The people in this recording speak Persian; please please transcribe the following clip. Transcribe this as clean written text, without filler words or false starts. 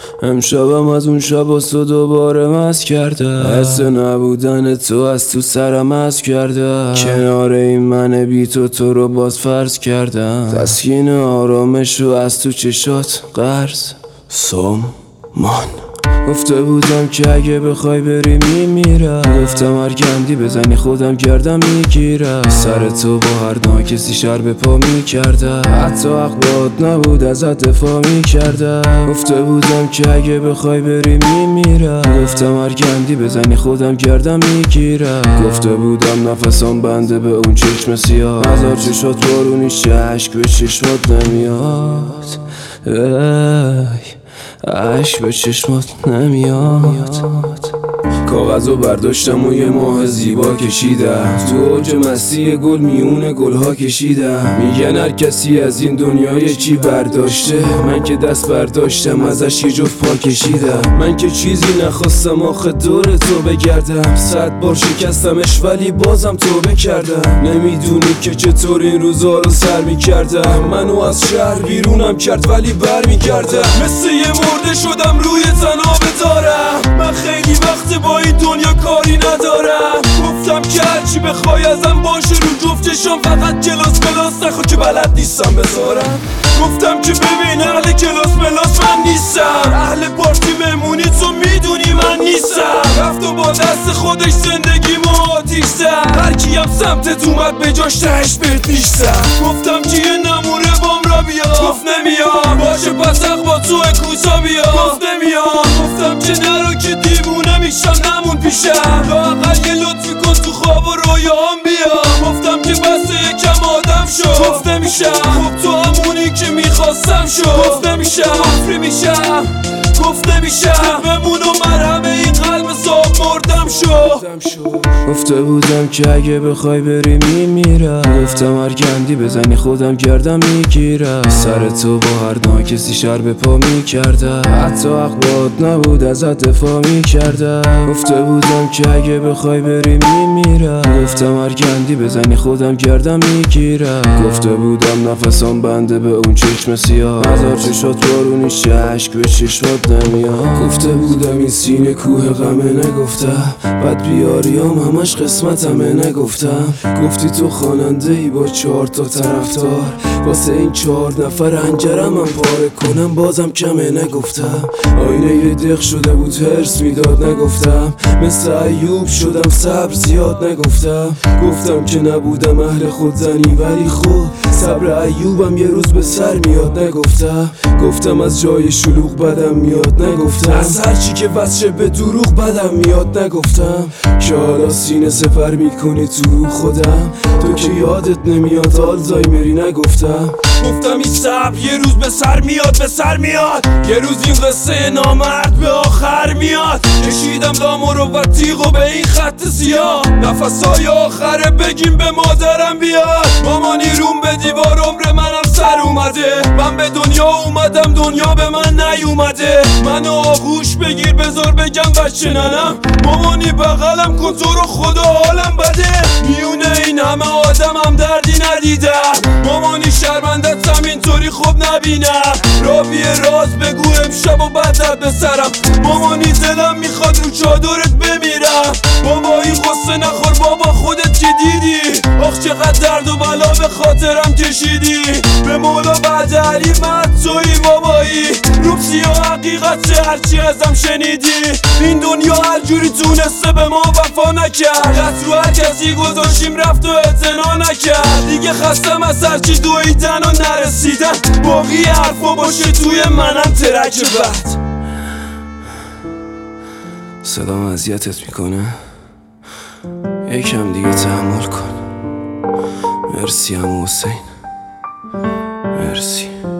امشبم از اون شب و دوباره مست کرده، حس نبودن تو از تو سرم مست کرده. کنار این من بی تو رو باز فرض کردم، تسکین آرامش رو از تو چشات قرض سامان. گفته بودم که اگه بخوای بری میمیرم، گفتم هر گندی بزنی خودم گردم میگیرم. سر تو با هر ناکسی شر به پا میکردم، حتی حق باد نبود ازت دفاع میکردم. گفته بودم که اگه بخوای بری میمیرم، گفتم هر گندی بزنی خودم گردم میگیرم. گفته بودم نفسام بنده به اون چشم سیاه، هزار چشات بارونی عشق به چشمات نمیاد، عشق به چشمات نمیاد. کاغذو برداشتم و یه ماه زیبا کشیدم، تو اوج مستی گل میونه گلها کشیدم. میگن هر کسی از این دنیای چی برداشته، من که دست برداشتم ازش یه جفت پا کشیدم. من که چیزی نخواستم آخه دور تو بگردم، 100 بار شکستمش ولی بازم توبه کردم. نمیدونی که چطور این روزا رو سر میکردم، منو از شهر بیرونم کرد ولی بر میکردم. مثل یه مرده شدم روی تنابه دارم، من خیلی وقت با این دنیا کاری ندارم. گفتم که هرچی بخوای ازم باشه رو جفتشم، فقط کلاس نخوا که بلد نیستم بذارم. گفتم که ببین اهل کلاس من نیستم، اهل پارتی مهمونی تو میدونی من نیستم. رفت و با دست خودش زندگیمو آتیش زد، هر کیم سمتت اومد به جاش تهش بهت نیستم. گفتم که یه نمونه بام را بیا، گفت نمیام. باشه پس حق با تو کوتا بیا، گفت نمیام. گفتم که نرو که دیوونه میشم نمون پیشم، لااقل یه لطفی کن تو خواب و رویاام بیا. گفتم که بس یکم آدم شو، گفت نمیشم. خب تو همونی که میخواستم شو، گفت نمیشم. مفری میشم، گفت نمیشم. بمون و مرهم این قلب صاحب مردم شو. گفته بودم که اگه بخوای بری میمیرم، گفتم هر گندی بزنی خودم گردم میگیرم. سر تو با هر ناکسی شر به پا میکردم، حتی حق باد نبود ازت دفاع میکردم. گفته بودم که اگه بخوای بری میمیرم، گفتم هر گندی بزنی خودم گردم میگیرم. گفته بودم نفسام بنده به اون چشم سیاه، هزار چشات بارونی عشق به چشمات نمیاد. گفته بودم این سینه کوه غمه، نگفتم بد بیاریام همش قسمتمه، نگفتم. گفتی تو خواننده ای با 4 تا طرفدار، واسه این 4 نفر هنجرم هم پاره کنم بازم کمه، نگفتم. آینه یه دق شده بود هرس میداد، نگفتم. مثل ایوب شدم صبر زیاد، نگفتم. گفتم که نبودم اهل خودزنی ولی خود صبر ایوبم یه روز به سر میاد، نگفتم. گفتم از جای شلوغ بدم میاد، نگفتم. از هرچی که وصشه به دروغ بدم میاد، نگفتم. که حالا سینه سپر میکنی تو خودم، تو که یادت نمیاد آلزایمری، نگفتم. گفتم این صبر یه روز به سر میاد، به سر میاد. یه روز این قصه نامرد به آخر میاد. کشیدم دامو رو و تیغو به این خط سیاه، نفسای آخره بگیم به مادرم بیاد. مامانی روم به دیوار عمر منم سر اومده، من به دنیا اومدم دنیا به من نیومده. منو آغوش بگیر بذار بگم بچه ننم، مامانی بغلم کن تو رو خدا حالم بده. میونه این همه آدمم دردی ندیدم، مامانی شرمندتم اینطوری خوب نبینم. رابیه راز بگو امشب و بعدت به سرم، مامانی دلم میخواد رو چادرت بمیرم. بابا این قصه نخور بابا خودت که دیدی، آخ چقدر درد و بلا به خاطرم کشیدی. به مولا بعد علی مرد توی بابایی، روب سیاه حقیقت هرچی ازم شنیدی. این دنیا هر جوری تونسته به ما وفا نکرد، دست رو هر کسی گذاشیم رفت و اعتنا نکرد. دیگه خستم از هرچی دویدن و نرسیدن، باقی حرفا باشه توی منم ترک بعد. صدام اذیتت میکنه؟ یکم دیگه تحمل کن. مرسی عمو حسین، مرسی.